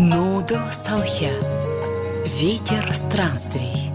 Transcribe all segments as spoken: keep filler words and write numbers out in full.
Нудл салхя. Ветер странствий.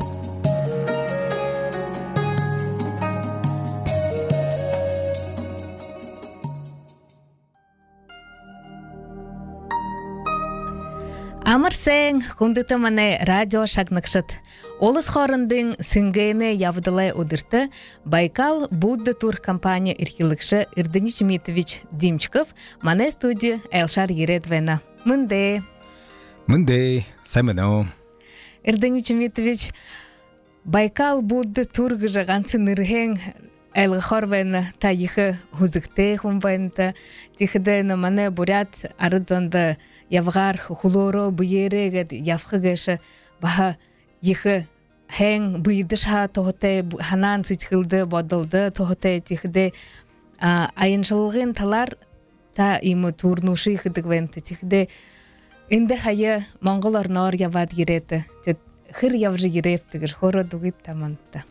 Амарсен хундыты мане радио шагнакшыт. Олыс хорындың сынгайны явдылай удырты Байкал Будда тур компания иркилыкшы Ирдынич Митович Димчков мане студия Элшар Ередвена. Мынде. Мынде, сәмінау. Ирдынич Митович Байкал Будда тур гыжаганцы нырхен Элғы хорвен тайихы хузыкте хумвенті. Тихідені мане бурят арыдзанды явғар хулоро бұйерегет явқығышы баха ехі хәң бұйдыша тоғытай ханан сетхілді бодылды тоғытай тихіде айыншылығын талар та имы турнуши хыдығвенті тихіде инді хайы монғол орнор явад ереті хыр явжы ерептігір хоры дуғыт таманты.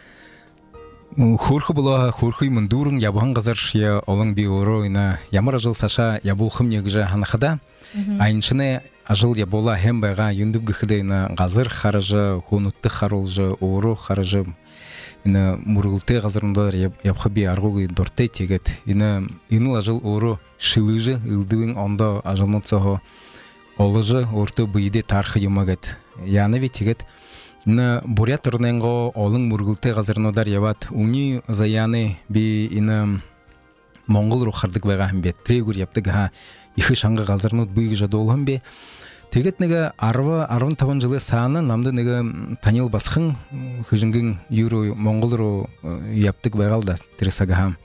Хурхы бұла хурхы мұндурың ябуған ғазар я олың би ору ина ямар ажыл саша ябулхым негіжі ханықыда айыншыны ажыл ябула хем байға юндып гіхіде ина ғазыр харыжы, хунутты харулжы, ору харыжы ина мұрғылты ғазырындар ябхы би арғуғы дортай тегет ина иныл ажыл ору шылыжы үлдуің онда ажылны цохо олыжы орты бұйде тархы юмагет яны ве тегет ина бурят орненго олың мұрғылты ғазырындар ябат уни заяны би ина моңғол рухардык байға хам бе трегур яптык ха ихы шаңғы ғазырынут бұйғы жады олым бе тегет неге арва арвын табан жылы саны намды неге танил басқын хүжінгін юру моңғол яптык байғалда тересага хам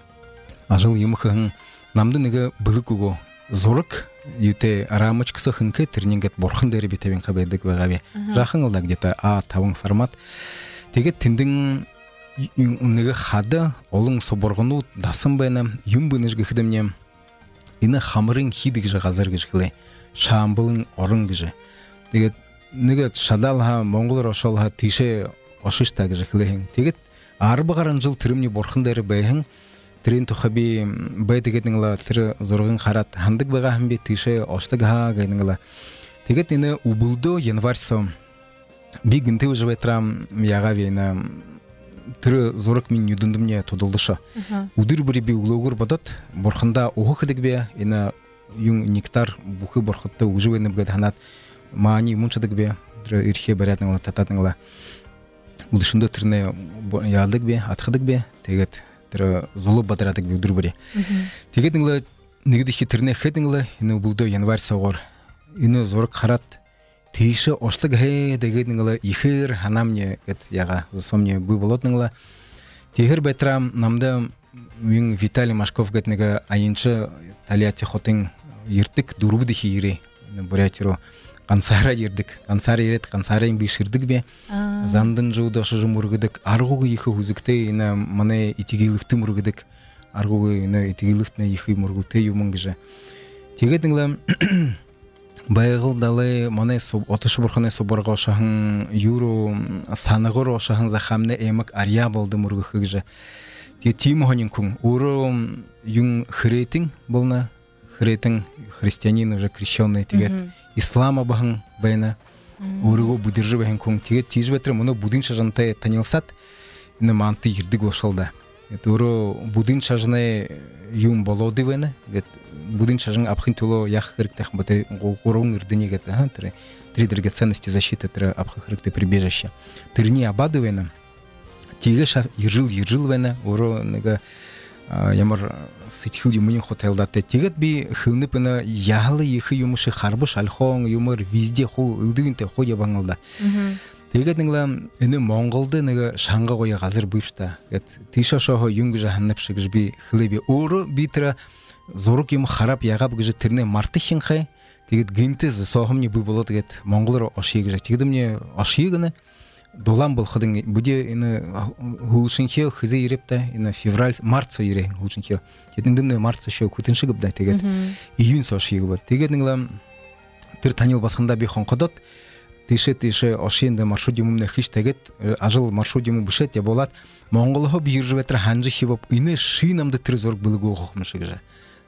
ажыл юмықығын намды неге бұлық уго зорық юте арамочкасы хынкы тернингет борхын дәрі бетевен қабайдық бағаби. Жақын алда где-то а тавың формат. Теге тіндің үнігі қады, олың соборғыну дасын байна, юм бұныжғы қыдымне, ині хамырың хидіг жы ғазыр гіжгілі, шамбылың орын гіжі. Теге үнігі шадалға, моңғылыр ошалға тише ошышта гіжгілі. Теге арбы ғаран жыл түрімне борхын дәрі байхын, Трин тухаби байтыгетнingla тиры зоргын харат хандык бага хамби тише оштыга гайнingla. Тегет ине убулдо январьсо би гынты выживайтрам яга вейна тиры зорок мин юдундумне тодулдыша. Удыр бири би улогур бодот борхында огыдык бе ине юң нектар бухы борхытты уживайны бгат ханат мани мунчадык бе тиры ирхе барятнingla тататнingla. Удышында тирне ялдык бе атхыдык бе тегет тірі золы бадырадық бүйдір бірі. Тегетіңлі негедіші түріне хедіңлі, іні бұлды январь сауғыр. Іні зорық қарат, тейші ошлық хей дегетіңлі ихыр ханамне яға зысомне бұй болотныңлы. Тегір бәйтірам намды үйін Виталий Машков гетнегі айыншы талияти хотың ертік дұрубы дехи ері. Бурятиру қансара ердік. Қансара ерет, қансара ең бейшірдік бе. Зандын жауды ашы мұргыдық. Арғуғы ехі хүзікті, ені маны итігейлікті мұргыдық. Арғуғы ені итігейліктіне ехі мұргылты юмыңгыжы. Тегетіңлі байғылдалы маны отышы бұрқаны соборға ошағын юру санығыр ошағын зақамны әмік ария болды мұргықығыжы. Теймі ғанын күн. Уру юң хірейтің болна. Хірейтің христианин уже крещенный тегет. Ислама бағын байына. Урыго будыржы байын күн. Тегет тейжі бәтірі мұны будын шажантай танилсат. Іні манты ердік ошалда. Уры будын шажаны юм болоды байына. Будын шажын апхын тулы яқ хіріктәқ бәті ғорың үрдіне геті. Тридерге ценности защиты тірі апхы хірікті прибежище. Тіріне абады байына. Теге шав ержил-ержил байына. Уры неге ямар сытхил юмын хотелдаты. Тегет би хылнып ина яғылы ехі юмышы харбыш альхон юмыр везде ху үлдігінте ху ебаңылда. Тегет ніңла іні моңғылды неге шаңға қоя ғазыр бұйшта. Тиша шоғы юңгі жағаннып шығыш би хылы би. Оры битірі зорық юмы харап яғап гіжі түріне марты хинқай. Тегет гінтіз соғымне бұй болады гет моңғылыр ошиығы жақ. Тегедімне ошиығыны долам был ходың буде ины хулшынхе хызе ерепті ины февраль март ере хулшынхе тетіндімді март шо күтінші гыбдай тегет июнь сошы егі бол тегетіңлі тір танил басқанда бі қонқодот тише тише ошиынды маршрут юмымны хиш тегет ажыл маршрут юмы бұшет я болат моңғолығы бейір жібетір ханжы хебіп ины шиынамды тір зорг білігі оқымшы гіжі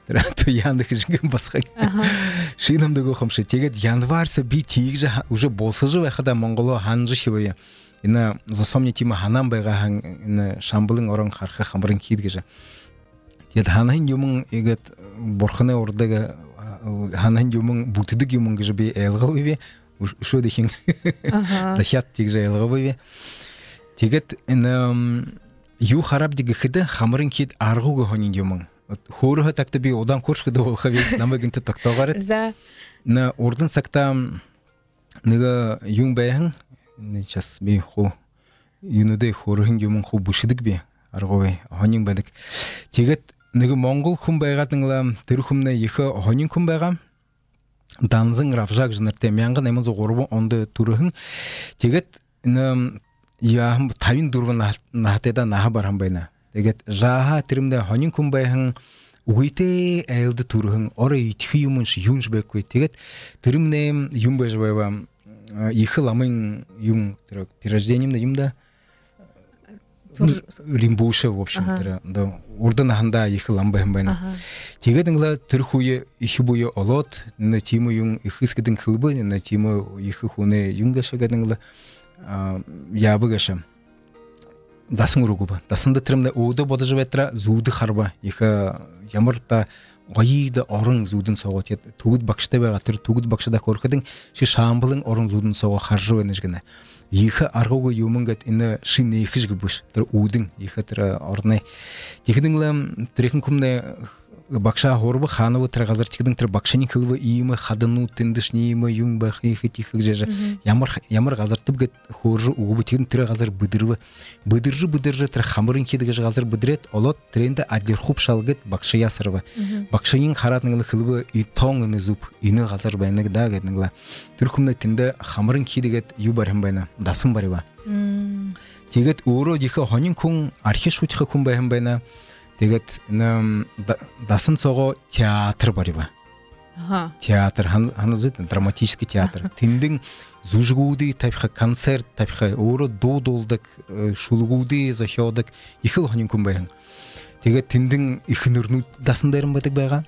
Туянды хижген басқа. Шинамдығы қомшы. Тегет январса би тегжі уже болсы жы вайқада Монголо ханжы шевая. Ина засомне тима ханам байға хан шамбылың орын қарқы қамырын кейдгі жы. Ед ханайын юмың егет борханы ордығы ханайын юмың бұтыдық юмың гыжы бей әлға бейбе. Ушо дехин дахят тегжі әлға бейбе. Тегет ю хараб дегі хыды қамырын кейд арғуғы хонин юмың. Хорыға такты бей одан көршкіді ол қавек намагынты тақтауғарет. За. На ордын сақта нығы юң бәйің, час бей хо, юнуды хорыхын юмын хо бұшыдық бей, арғауай, хонин бәдік. Тегет нығы Монгол құм байғатыңла, түрі құмна ехі хонин құм байға, данзың рафжақ жынырте, мәңгі найманзы ғорбы онды түріхін. Тегет яғым тавин дұрғы нахатайда наға барған байна. Дегет жаға тірімді хонин күмбайхың уйте әлді тұрғың ора итхи юмынш юнш бәквей. Тегет тірімді юм бәжбайба ехі ламын юм переждениемді юмда римбушы, в общем. Ордан ағында ехі ламбайхын байна. Тегет іңла тір хуе ехі бойы олот, тимі юң ехіскедің қылбы, тимі ехі хуне юңға шагадыңла ябы ғашам. Дасың ұрығыба. Дасында тірімді оғды боды жабетра зуды қарба. Ехі ямырта ғайыды орын зудын соға. Туғыд бақшыда бәға түр, туғыд бақшыда көркедің, ши шамбылың орын зудын соға қаржы өңізгіні. Ехі арғауғы юмыңғат іні шин ехіж гүбіш. Түр уыдың, ехі түрі орынай. Текідіңлі түрекін күмді бақша хорбы ханывы тірі ғазар текідің түрі бақшаның қылвы иімі, қадыну, тіндіш нейімі, юң бақ, ехі тихі жежі. Ямар ғазар түп гет хоржы уғыбы тегін түрі ғазар бұдырвы. Бұдыржы бұдыржы түрі қамырын кедігі ғазар бұдырет, олот түренді әдер құп шалғыт бақша ясырвы. Бақшаның қаратыңылы қылвы и тоң үні зұп, үні ғазар байынығы да гетіңілі. Түр күмді тінді қамырын кедігет ю барым байына, дасым барыба. Тегет уыру дегі хонин күн архи шутиқы күн байым байына. Тегет дасын соғы театр барыба. Театр, ханы зүйттен, драматический театр. Тіндің зұжғуды, тәпіқі концерт, тәпіқі оры доудолдық, шулғуды, зөхеодық, ехіл хонин күн байын. Тегет тіндің ихінірну дасындайрын бәдік байға.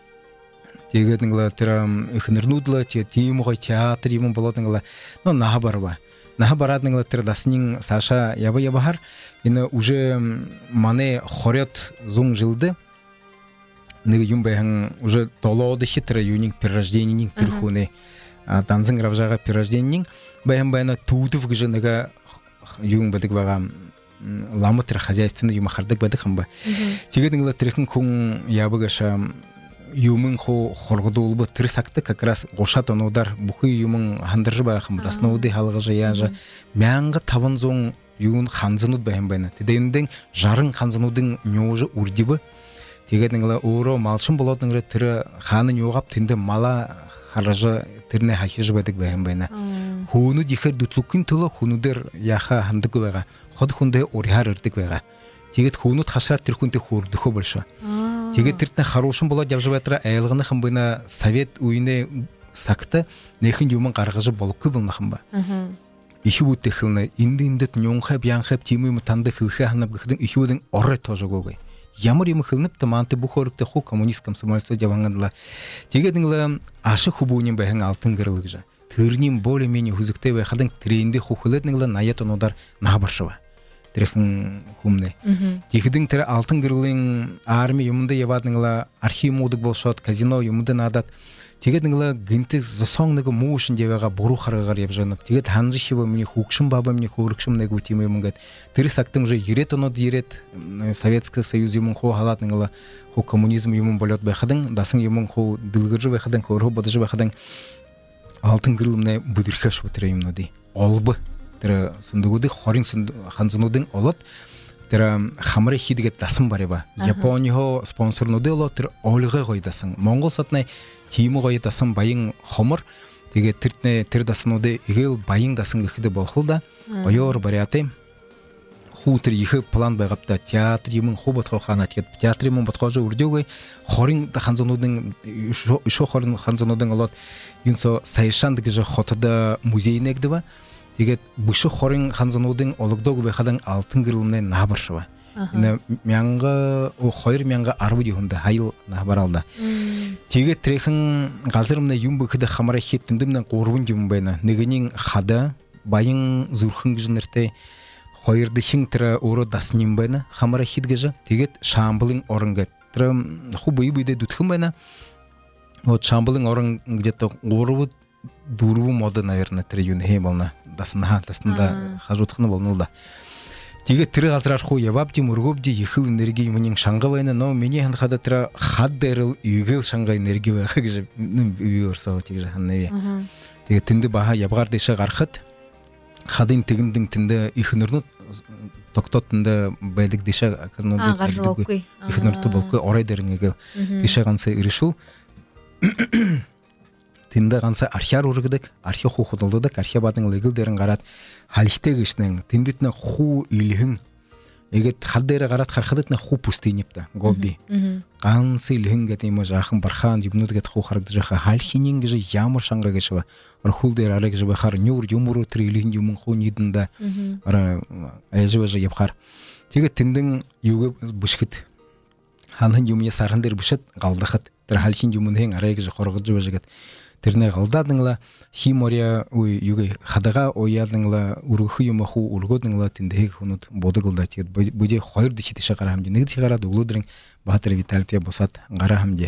Тегет ихінірнудлы, теймұғай театр емін болатыңыла, но наға барыба. Наха барадыңла тірдасының Саша яба-ябахар, ені уже мане хорет зұң жылды, нығы юм байхың уже толоды хитры юнин перерождениянин түрхуне, данзың равжаға перерождениянин, байхың байына туудыв гыжы нығы юн бәдік баға ламы тір хозяйственны юмахардық бәдік қымба. Тегедіңла тірекін күн ябы ғаша юмын хо хоргоду улбы тыр сакты как раз гошат онудар бухы юмын хандыржы байхым дасноуды халгы жаяжы мянга таван зон юн ханзынуд байхым байна теденден жарын ханзынудың нёжы урдибы тегедіңла уро малшын болотыңры тыры ханы нёгап тенде мала харажы тырне хахижы бәдік байхым байна хуну дихер дутлуккин тулы хунудер яха хандыгы байга ход хунде орихар ырдык байга тегет хунут хашрат тирхунте хурдухо больше Тегет тіртіне хорошын болады деп жабатыра әйілғыны қымбайна совет үйіне сақты нехін юмын қарғыжы болып көбілні қымба. Ихі өтті қылны, инді-инді түньонға бияңқап темеймі танды қылға ғанап ғыдың ихі өдің орай тожы көгей. Ямар емі қылынып таманты бұқ орыкты ху коммунист комсомольцы деваңғандыла. Тегедіңлі ашы хубуынен бәйін алтын кірілік жа. Түрінен более-менее хүзікті бәйқадың тренді хухылетіңлі наят онодар нағбаршыва. Тірехін хумны. Тегідің тірі алтын кірілің армия юмынды ебадыңыла архив модық болшат, казино юмынды надат. Тегедіңіла гінті зосоңнығы му үшін девеға бору қарғағар еп жанып. Тегед ханжы шебі мені хукшым бабы мені хурықшым нәгі өтемі юмынгад. Тірі сақтың уже ерет оноды ерет Советский Союз юмын ху халатыңыла ху коммунизм юмын болет байқадың, дасың юмын ху дылғыржы байқадың, көрі бодыжы байқадың алтын кірілімне бұдырқаш өтірі юмнады. Олбы. Тірі сұндығуды хорин ханзынудың олот тірі хамыры хидігет дасым бар еба. Японияға спонсорнуды олот тірі олығы қойдасың. Моңғол сатынай тиімі қойдасың байың хомыр. Теге тіртіне тір дасынуды егіл байың дасың үхіді болқылда. Ойор баряты. Ху тір ехі план байғапта театр емін ху батқа қанат кет. Театр емін батқа жа үрдеугай хорин ханзынудың, үшо хорин ханзынудың олот юнсо сайшандығы жа хотыда музейнегді ба. Тегет бұшы хорин ханзанудың олығдоғы бәқадан алтын кіріліміне набыршы ба. ина мянга о хойр мянга арбу дихунда хайыл на баралда тиге трехин газырымна юмбы кыда хамара хеттиндимнен корбун жум байна негенин хада байын зурхын гжнерте хойрды хингтра оро дасним байна хамара хитгежа тигет шамблын орынгет трам хубы быйде дутхын байна вот шамблын орын где-то горбу дурбу мода наверное трюн хемална дасна дасында хажутхны болнулда тиге тиры газрар ху ябапти мургобди ихыл энергия мунин шанга байна но мени хан хада тра хаддерл игел шанга энергия бага гже биорсоо тиге ханневи тиге тинди баха ябгар деше гархат хадин тигиндин тинде ихнурну токтотунда байдык деше акырнуду ихнурту болку орай дерингел деше ганса иришу тинде ганса архиар ургыдык архи ху худулдык архи бадын легил дерин гарат халихтег ишнен тиндитне ху илхин эгет халдերը гарат хархадытне ху пустынипта гоби ганса илхин гетима жахын бархан дибнуд гет ху харгды жаха халхинин гже ямар шанга гешва орхулдер арак жбе хар нюр юмуру три илхин юмун ху нидинда ара эжбе же япхар тиге тиндин юге бушкит ханын юмя сарандер бушат галдахат тэр халхин юмун хен арак же хоргыж жбе тэрнэ галдадыңла химория уй юге хадага оядыңла уруху юмаху ургодыңла тиндег хунут бодыгылда тиет бүде хойр дичи тише гарамди нэг тигара дуглудрин бахатыр виталития босат гарамди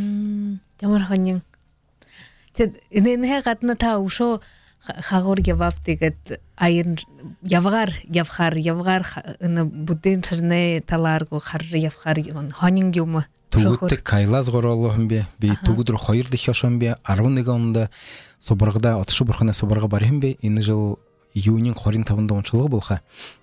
ямар ханин тед инене гатна та ушо хагор геваптигет айын явгар явхар явгар ына буден чарне таларго харжы явхар ханин юм Тугутты кайлаз гороллохым бе, бей тугуdur хойырды хешам бе, арвын егамда собаргда атышы бурхана собарга барым бе, ины жыл июнин хорин табында ончылығы болха.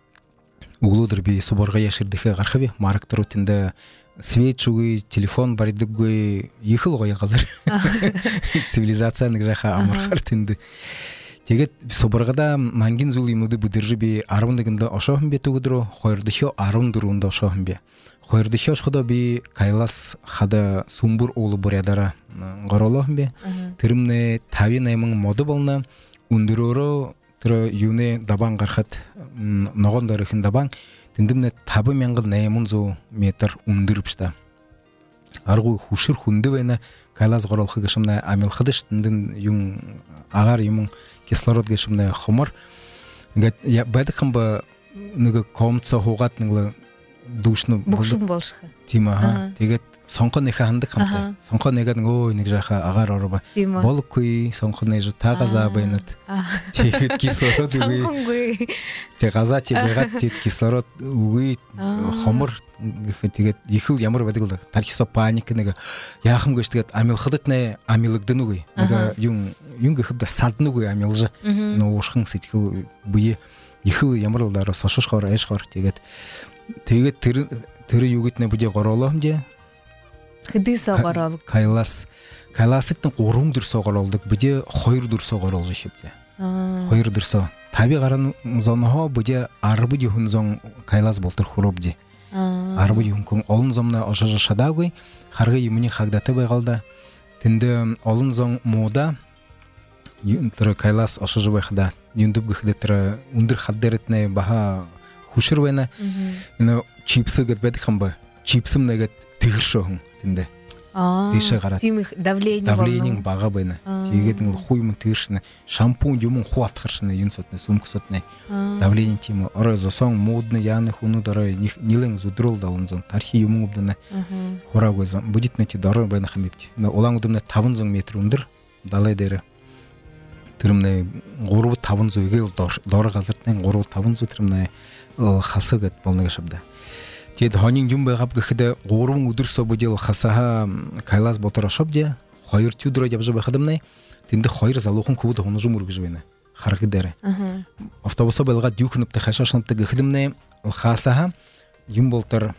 Углудыр бе собарга яшырдыхы гархы бе, марактыру тінде свет чугы, телефон баридыгы ехыл ғой қазір. Цивилизацияның жақа амырхар тінде. Тегет собаргада нангин зул имуды будыржы бе, арвын егінде ошоғым бе тугудыру, хойырды хе арвын дұруында ошоғым бе. Хойрды хеш хода би кайлас хада сумбур олу бурядара горолохм бе тирмне тави наймын моды болна ундуроро тро юне дабан гархат ногон дарыхын дабан тиндимне табы мянгыл наймын зу метр ундырыпшта аргу хушыр хунды вена кайлас горолхы гешимне амил хыдыш тиндин юн агар юмын кислород гешимне хомор гат я бадыкым ба нуга комца хугатныңлы душну бушун болшха тима ха тегет сонко неха ханды камта сонко нега ой нэг жаха агар орба болкуй сонко неж тагаза байнат тегет кислород уй те газа те бегат те кислород уй хомор тегет ихил ямар бадылда тархисо паника нега яхым гөштөгөт амил хыдытне амилыгдын уй нега юн юн гыхбда садны уй амилжы но ушхын ситил буе ихил ямарлар сошош хор эш хор тегет Тегет тиры тиры югитне бүде горолом де. Хыды согорол. Кайлас. Кайласыттын урум дүр согоролдук бүде хойр дүр согорол жишипте. Хойр дүрсо. Таби гаран зонхо бүде арбы дихун зон кайлас болтур хуробди. Арбы дихун кон олон зомна ошажа шадагой харгы юмни хагдаты байгалда. Тинде олон зон мода юнтыр кайлас ошажа байхда. Юндуп гыхдетра ундыр хаддеретне баха хушыр вена ина чипсы гет бедик хамба чипсым негет тигиршоң тинде деше гарат тим давление давление бага байна тигетин хуймын тигиршне шампунь юмун хуаткыршне юнсотне сумксотне давление тим орозо сон модны яны хуну дары нилен зудрол далынзон тархи юмун убдана хорагозон будитнети дары байна хамипти олаң удумне табын зон метр ундыр далай дере тирмне гуру табын зойгел дор дор газыртен гуру табын зо тирмне хасагат болнага шабда тед ханин юм байгап гыхде гурун удурсо будел хасаха кайлас ботора шабде хойр тюдро ябжа бахадымне тинде хойр залухун кубуд хонужу мургжвена харгы дере автобуса белга дюхнып те хашашнып те гыхдымне хасаха юм болтор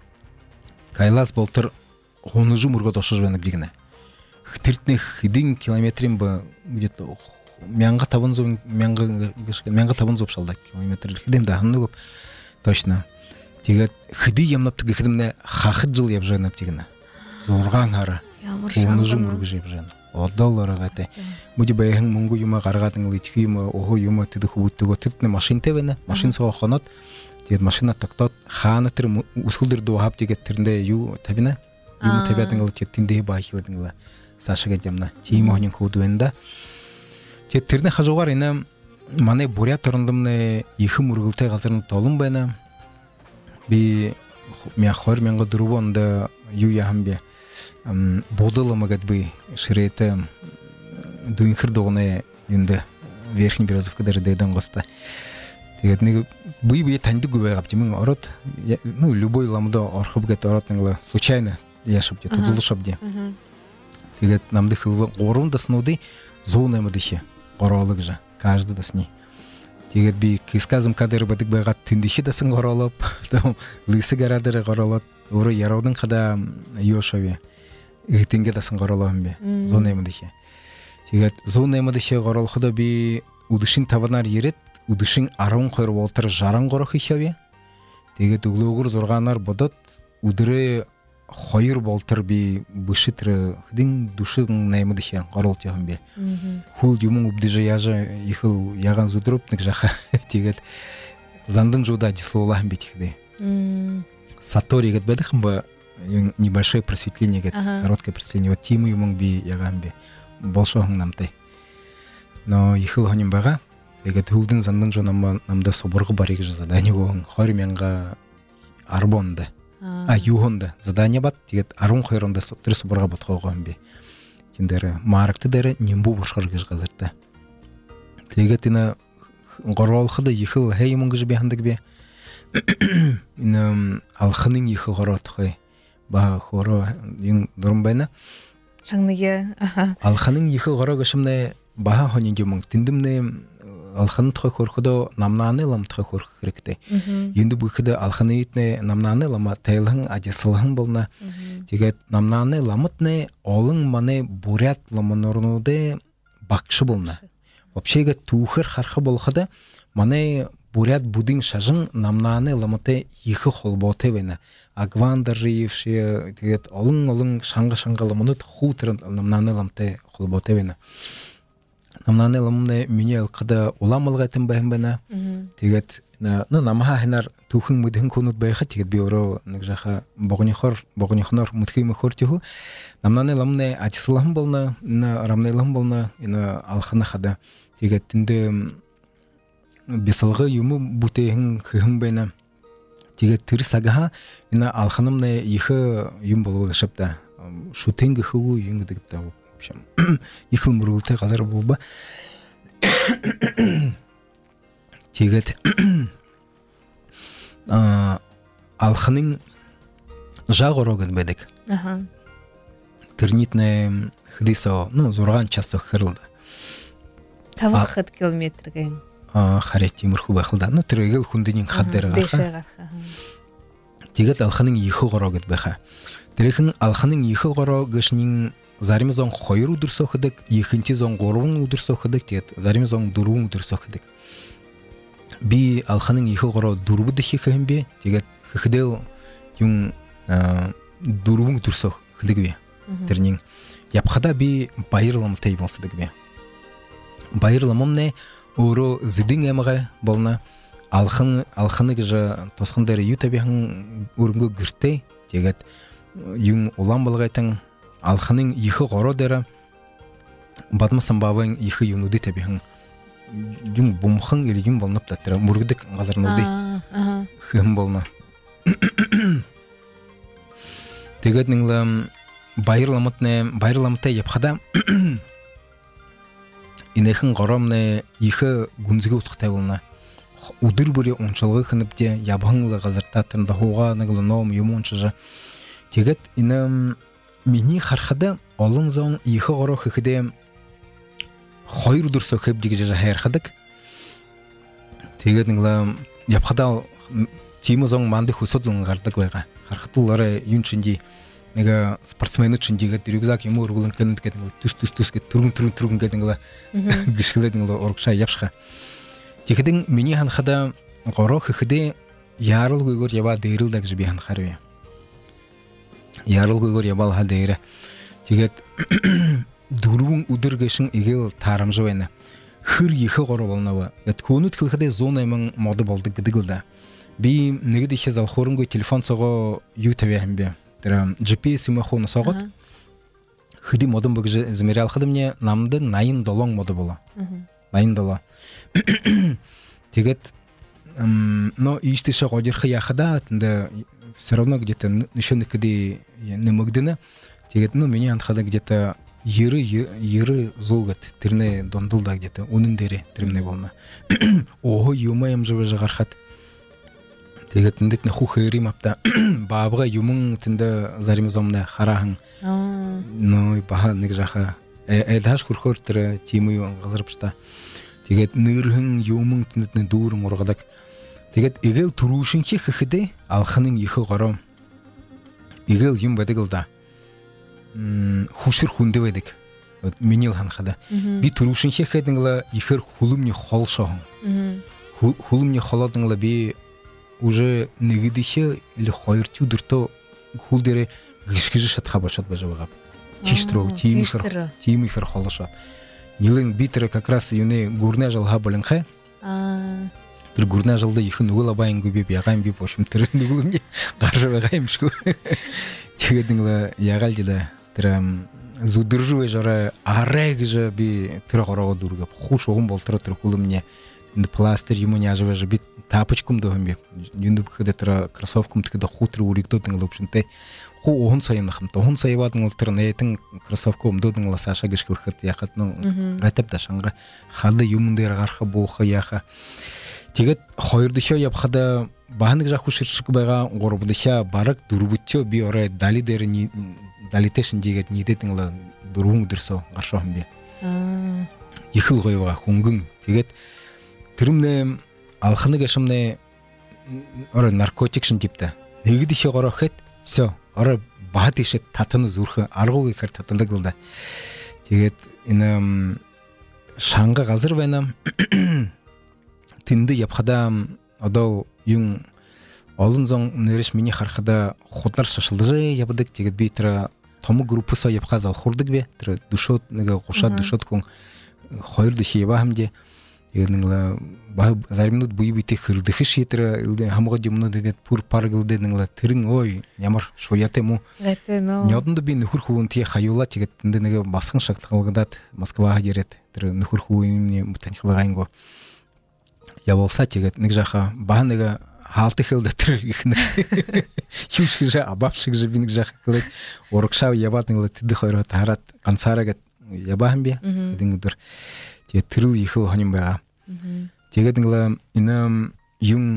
кайлас болтор хонужу мурга дошжвена бигне хтиртне хидин километрим ба где-то мянга табын зом мянга мянга табын зом шалда километр хидем да ханны көп точно тегет хиди ямнап тиге хидемне хахыт жыл яп жанап тигене зорган ара оны жум ургыш яп жан одоллар гате буди баян мунгу юма гаргатын лички юма ого юма тиде хубуттуго титне машин тебене машин сага ханат Тэгээд машина тогтоод хаана тэр үсгэлдэр дуухав тэгээд тэрэндээ юу тавина. Юм тавиад ингээл тэгээд тэндээ баахилаад ингээл сашагээд ямна. Тийм хонин код байна да. Тэгээд тэрний хажуугаар энэ манай Бурят орндомны ихэн мөргөлтэй газар нь долон байна. Би мяхор мянга дөрвөн онд юу яам бэ? Бодоломагад би ширэт дуинхэр дугны юнд верхний Березовка дээр дэдэн госта. Тэгээд нэг бие бие таньдаг байгаад юм ороод ну любой ламда орхов гэд ороод нэг случайно яшав дээ тулшав дээ. Тэгээд намд хэл гурван даснуудын сто восемьдесят ишээ гороолог жа каждый дасны. Тэгээд би кисказм кадэр бадаг байгаад тэндишээ дасан гороолоп лисэг арадэр гороолоод өөрөө яруудан хада юу шавь ихтингээ дасан гороолоо юм бэ. сто восемьдесят ишээ. Тэгээд сто восемьдесят ишээ гороолоход би үдэшин тавнаар ирээд үдэшин арван хоёр волтер жаран горох ишавь. Тэгээд өглөөгөр зургаанаар бодоод өдрөө хоёр волтер би бушитэр хэдин душин восемьдесят ишээ гороолж явсан бэ. Хул юм өвдөж яжа их яган зүдрөп нэг жаха. Тэгээд зандан жуда дислуулаа юм би тэгэхдээ. Сатори гэд байдаг юм ба небольшое просветление гэд короткое просветление. Вот тим юм би яган бэ. Болшохон намтай. Но их хоним байгаа. Тэгээд хөлдөн зандан жоо нам намда соборго барыг гэж заданиего двадцать мянга арбонда. А юхонда задание бат тэгээд арван хоёр онд тэр соборго ботгоогоо юм би. Тин дээр маркт дээр нимбу бошхор гэж газартай. Тэгээд энэ гороолход их хэй юм гэж би хандаг би. Энэ алхнын их гороотхой ба хоро юм дурм байна. Шагныя аха. Алхнын их гороо гашмнэ баха хонин юм тэндэмнэ алхан тохой хөрхөдөө намнааны лам тохой хөрх хэрэгтэй. Юнд бүхэдэ алханы итнэ намнааны лама тайлхан ажислхан болно. Тэгээд намнааны ламтнэ олон маны Бурят ламнорнуудэ багш болно. Вообще түүхэр харах болоход манай Бурят будин шажин намнааны ламтай их холбоотой байна. Агвандаривши тэгээд олон олон шанга шанга ламнууд хүүтэр намнааны ламтай холбоотой байна. Намнааны ламны миний алкада уламалгайтан байна байна. Тэгээд ну намха ханаар түүхэн мэдхэн хүнүүд байхад тэгээд би өөрөө нэг жаха богныхор богныхнор мөтхий мөхөр төхөө намнааны ламны ажислан болно, рамны лам болно, энэ алхана хада тэгээд тэнд бисалга юм бүтээн хэм байна. Тэгээд тэр сагаха энэ алханамны их юм болов шапта шүтэнг хүү юм гэдэг таа общем их мөрөлтэй газар болба. Тэгээд а алханын жагорог байдаг. Аха. Тэрнитнэ хэдисо ну зургаан час охирлда. таван километр гэн. Харит тиймэрхүү байх л да. Ну тэр эгэл хүндийн хад дээр гарах. Тэгээд алханын их гороо гэд байха. Тэрхэн алханын их гороо гэшнийн зарим зон хоёр өдөр сохидаг, ихэнчи зон гурван өдөр сохидаг, тэгээд зарим зон дөрвөн өдөр сохидаг. Би алханын их гороо дөрвөд их хэм бэ. Тэгээд хэхдэл юм дөрвөн өдөр сохидаг би. Тэрнийн явхада би баярламтай болсодог би. Баярламны өөрөө зэдин ямага болно. Алхан алханы гэж тосхон дээр юу тавихан өрөнгө гэртэй. Тэгээд юм улаан болгайтан алханын их гороо дээр бадмасан бавын их юмнууд тавихан юм бумхан или юм болнop татра мөргөдөг газарнуудыг хэм болно. Тэгээд нэг баярламтны баярламтай явхада инэхэн горомны их гүнзгий утгатай болно. Өдөр бүрийн унчилгыг хэнэвдэ ябхан газартаа тэр дахууга нэг ном юм унчиж. Тэгээд энэ миний харахад олон зон их гороо хэхдээ хоёр өдөр сохибд гэж хайрхадаг. Тэгээд нэг явхадаа тийм зон манд хөсөд гардаг байгаа. Харахад л орой юм чинди нэг спортсмен чиндигээд рюкзак юм өргөлөн гэнэд гэдэг төс төс төс гэдэг түргэн түргэн түргэн гэдэг нэг гიშгэлээд нэг урагшаа явшха. Тэгэхэд миний ханахад гороо хэхдээ яаралгүйгээр яваа дээрэлдэ гэж би ханахаар вэ. Яаралгүйгээр яваал хаа дээр. Тэгээд дөрвөн өдөр гэшин игэл таарамж байна. Хэр их гороо болно вэ? Гэт хүнэт хэлэхдээ сто восемь мод болдог гэдэг л да. би нэгд ихе залхуурангуй телефон цого юу тавиахан бе. Тэр джи пи эс юм ахуна согот. Хөди модон бөгж замерял хадамне намды восемь долон моды бола. восемь долон. Тэгээд но иштеше годирхи яхада тэнда все равно где-то еще некоды не магдына. Тэгээд ну меня антхада где-то еры еры зулгат тэрне дондулда где-то унын дере тэрмне болна. Ого юмаям жабы жагархат. Тэгээд нэт наху хэрим апта баабга юмын тэнда заримзомна харахан. Ну баха нэг жаха элхаш хурхор тэр тимүү газарпста. Тэгээд нэрхэн юмын тэндэтнэ дүүрэн ургадаг. Тэгээд эгэл түрүүшинчи хэхэдэ алханын ихэ гороо. Эгэл юм байдаг л да. М хүшэр хүндэ байдаг. Минил ханхада. Би түрүүшинчи хэхэдэнглэ ихэр хүлүмний хол шохон. Хүлүмний холодэнглэ би уже нэгдишэ или хоёрчу дөртөө хүл дээрэ гიშгэж шатха бошод байж байгаа. Тиштрөө, тимихэр, тимихэр холошоо. Нилэн битэр как раз юуны гурна жалха болонхэ. Аа. Тэр гурна жалда ихэн нүгэл абаянгүй би ягаан би бошим тэр нүгэлмний гарж байгаа юм шиг. Тэгээд нэг ягаалжлаа. Тэр зүдэржвэ жара арай гэж би тэр гороо дүргээ хуш уган болтро тэр хүлэмний пластир юм няжвэ би тапочком дохом би. Юунд бэхэд тэр кроссовком тэгээд хутэр үригдээд нэг лөвшөнтэй. Хуу он сая нахамта он сая бадан бол тэр нэтэн кроссовка өмдөөдөн ласаша гიშгэлэхэд яхад нөө ратап дашанга хады юм дээр гарах бууха яха. Тэгээд хоёр дөхөө явхада бааныг жах хүширшиг байгаа гурвдышаа бараг дөрвөчөө би орой дали дээр далитэшн жигэд нийтэдэн л дөрвөн өдөрсөө гаршоохон би. Аа. Ихэл гоё байгаа хөнгөн. Тэгээд тэрмнэ алхныг ашмнэ орой наркотик шин типтэй. Нэгд ишээ гороххэд всё орой баад ишээ татаны зүрх аргуу гэхэр татдаг л да. Тэгээд энэ шанга газар байна. Тэндэ явхада одоо юм олон зон нэрш миний харахада худлар шашилж явдаг. Тэгээд би тэр том группсоо явхаа залхурдаг би. Тэр дүшөөд нэг гушаад дүшөөд хүн хоёр дэшээ ява хамдэ. Тэгээд нэг заримнууд буй битэ хэрдэх шийдэр хамгад юмнууд тэгээд пүр парглдэ нэг тэрэн ой ямар шуятай муу. Нёдонд би нөхөр хүүнтэй хаюула тэгээд тэнд нэг басхан шагталгадаад Москва ирээд тэр нөхөр хүүний таних байгаагүй. Явуулсаа тэгээд нэг жаха баа нэг хаалт ихэл дотор их нэг юм шиг абав шиг би нэг жаха хэлээд урагшаа яваад нэг тэдэх хоёроо хараад ганцаараа гэд ябахан би гэдэг өдөр тэгээд тэрл ихэл хоним байгаа. Тэгээд нэг энэ юм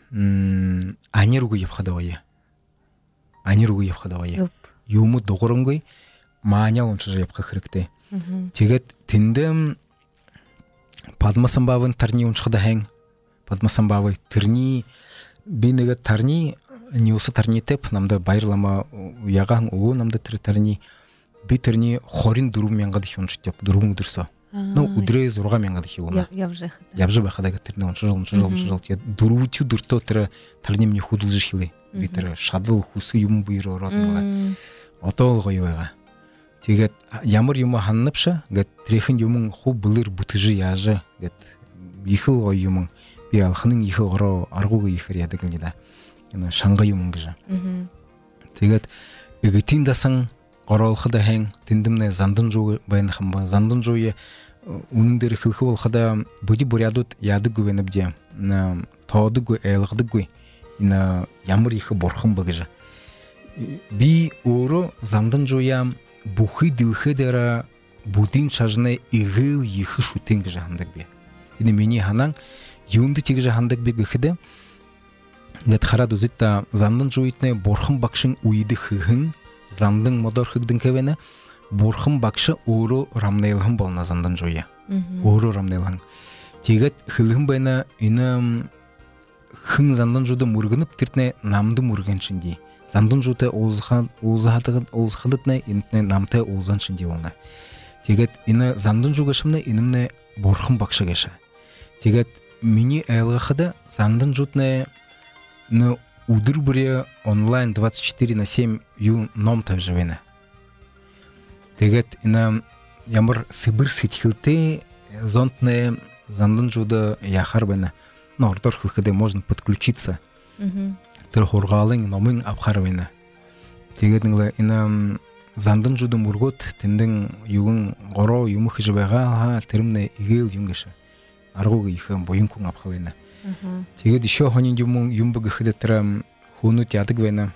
аниргүй явхад байгаа. Аниргүй явхад байгаа. Юм дугурангүй мааня уншиж явах хэрэгтэй. Тэгээд тэндэ Падмасамбавын тарны уншихад хэн Падмасамбавы тэрний би нэг тарны ньюс тарны тэп намда баярлама ягаан өө намда тэр тарны би тэрний двадцать четыре мянгад их уншиж яп дөрвөн өдөрсөө. Ну өдрөө шесть мянгад их юуна. Явж байхад. Явж байхад тэрний уншиж уншиж уншиж тэгээд дөрвөчүү дөртөө тэр тарны миний хөдөлж хэлээ. Би тэр шадал хүсэг юм буйр ороод нэг одоо гоё байгаа. Тэгээд ямар юм ханнапша гэд тэрхэн юм хуу бүлэр бүтгэж яажа гэд ихэл гоё юм би алхнын ихэ гороо аргууг ихэр ядаг юм да. Энэ шанга юм гэж. Тэгээд эгтин дасан ороолход хэн тэндэмнэ зандан жуу байна хам зандан жууе үнэн дээр хэлэх болоход бүди бурядууд ядаггүй байна бдэ. Тоодаггүй айлгадаггүй. Энэ ямар их бурхан ба гэж. Би өөрөө зандан жууям бүхий дэлхэдэр бүдийн чажны игэл их шүтэн гэж хандаг би. Энэ миний ханан юунд тэгж хандаг би гэхэд гэд хараад үзэт зандан жуйтны бурхан багшин үйдэх хэн зандан модор хэгдэн хэвэнэ бурхан багш өөрөө рамнайлхан болно зандан жуя. Өөрөө рамнайлхан. Тэгээд хэлхэн байна энэ хэн зандан жууд мөргөнөп тэртнэ намд мөргөн чинди. Зандан жуутай уулзахад уулзахад уулзахаднэ энтнэ намтай уулзан чинди болно. Тэгээд энэ зандан жууга шимнэ энэмнэ бурхан багш гэшэ. Тэгээд миний айлгахад зандан жууднэ нэ өдөр бүрээ онлайн двадцать четыре на семь юу ном тавьж байна. Тэгээд энэ ямар сибэр сэтгэлтэй зонтны зандан жууд яхаар байна. Но ордор хэлэхэд можно подключиться. Тэр хургаалын номын авхарвэна. Тэгээд нэг энэ зандан жудам ургот тэндэн югэн гороо юмх гэж байгаа тэрмнэ игээл юм гэж аргууг ихэн буянкун авхавэна. Тэгээд ишөө хонин юм юм бгэхэд тэр хүнүүд ядаг байна.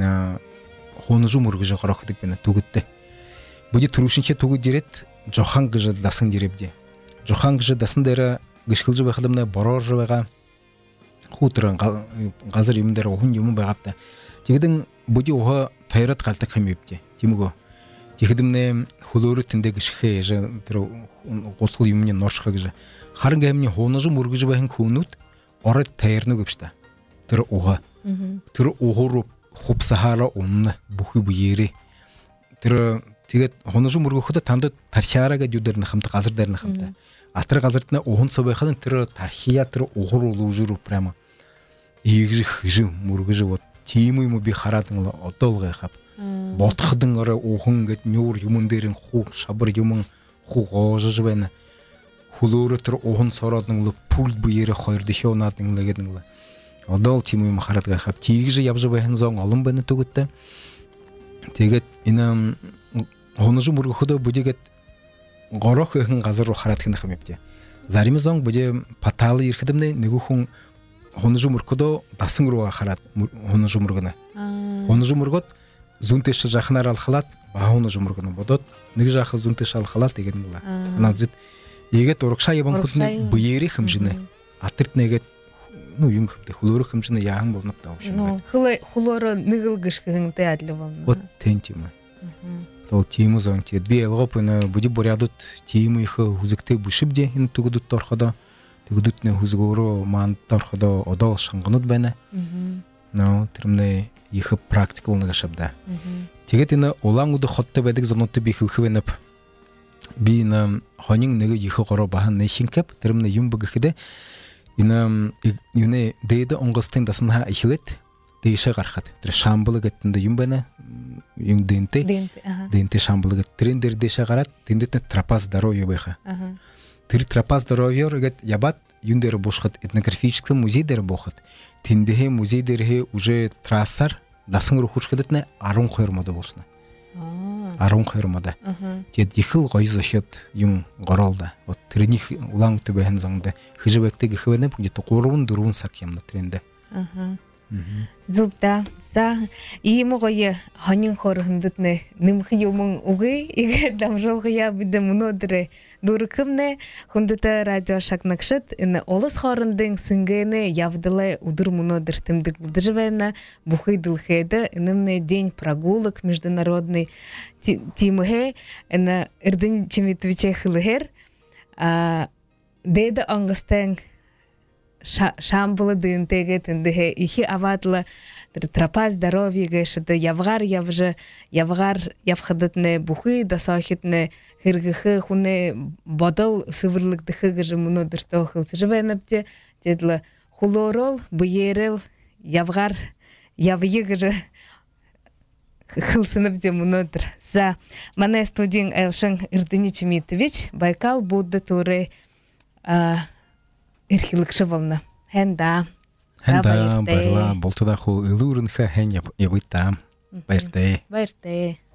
Хонжу мөргөж горохдаг байна түгэттэй. Бүди түрүүшинче түгэд ирээд жохан гэж дасан диревди. Жохан гэж дасан дээр гიშгэлж байхламна бороор байгаа. Хүүтрэн газар юм дээр хүн юм байгаапта. Тэгэдэн бүди ухаа тойроод галдаг юм ивди. Тимгөө. Тэгэдэмнэ хөлөөрө тэндэ гიშхээ тэр гутгал юмны ношхаа гэж. Харин гэмний хонжу мөргөж байхын хүнүүд ороод тайрнаг гэвчта. Тэр ухаа. Тэр ухуу хупсахара унна бүхий бүээрээ. Тэр тэгээд хонжу мөргөхөд танд тарчаараа гэж юудэр нахамт газар дээр нахамт. Атар газарт на ухун цобайхан тэр тархия тэр ухур улужру прямо игжих жим мөргөж вот тийм юм би хараад нэг одоолгой хав. Ботхдэн орой ухун гэд нүүр юмн дээр хуу шабар юм хуу гоожж байна. Хөлөөрө тэр ухун цороод нэг пул бүээрээ хоёр дэшөөнаад нэг нэг одоол тийм юм хараад гахав. Тийгж явж байхын зон олон байна түгэттэй. Тэгээд энэ хонжу мөргөхөдөө бүдигэд горох ихэнх газар руу хараад хинэх юм бий. Зарим зон бүдэ паталы ирэхдэмнэ нэг хүн хонжу мөргөхөдөө дасан руу хараад хонжу мөргөнө. Хонжу мөргөд зүнтэш жахнаар алхалаад ба хонжу мөргөнө бодоод нэг жах зүнтэш алхалаад тэгээд нэг ла. Анаа зүт игээд урагшаа яван хүлнэ бүээрээ хэмжинэ. Атэрт нэгээд ну юм хөвдө хөлөөрөх хэмжинэ яахан болно таа шүү. Хөлөө хөлөөрө нэгэл гიშгэнтэй адил болно. Вот тэн тийм ээ. То тийм зон тийм би Европын бүди борядут тийм их хүзэгтэй бүшибдэ энэ төгөдөд ороходоо төгөдөдний хүзгөөрөө манд ороходоо одоо шанганууд байна. Но тэрмнэ их практикул нэг шабда. Тэгээд энэ улаан өдө хоттой байдаг зонууд би хэлэх байна. Би энэ хонин нэг их гороо бахан нэшинкэп тэрмнэ юм бгэхэд энэ юуне дэдэ онгостын дасна ихлэт дэшэ гарахад тэр шамбал гэтэн юм байна. Yung dente, dente шамбал гэт тэрэн дээр дэшэ гараад тэндэт трапаз здоровье байха. Тэр трапаз здоровье гэт ябат юн дээр бушхад этнографический музей дээр бохот. Тэндээ музей дээр уже трассар дасан руу хуршгэлэтнэ арван хоёр мод болсноо. арван хоёр мод. Тэгэд их л гоё зошод юм гороолда. Вот тэрний улаан өтө бэхэн зонд хэжбэгтэй гэхвэнэ бүгд гурван дөрвөн сак юм натрэнде. Зүбда за ийм гоё хонин хорхондотне нэмх юм үгүй игэ дамжуулгая бид өнөөдөр дүрхэмнэ хүндэт радио шагнагшд энэ улс хоорондын сингэнэ явдалаа өдөр өнөөдөр тэмдэглэж байна бүхий дэлхийд нэмнэ день прогулок международный тимхэ энэ эрдэнэ чимитвичэ хэлхэр а дэд ангастэн шамбалы дэнтэгэ тэндэ ихи авадла трапаз здоровье гэшд явгар явж явгар явхадтне бүхий дасахитне хэрэгэх хүнэ бодол сэвэрлэгдэх гэж өнөөдөр тохилж байна. Тэдл хулорол бүерэл явгар явъя гэж хилсэнэв өнөөдөр. За манай студийн Элшин Эрдэнэ Чимитович Байкал Будда турэ а эрхлэгшэ болно. Хэнда. Хэнда баярлаа. Болтодоо хөө илүүрнхэ хэн явъя та. Баяртай. Баяртай.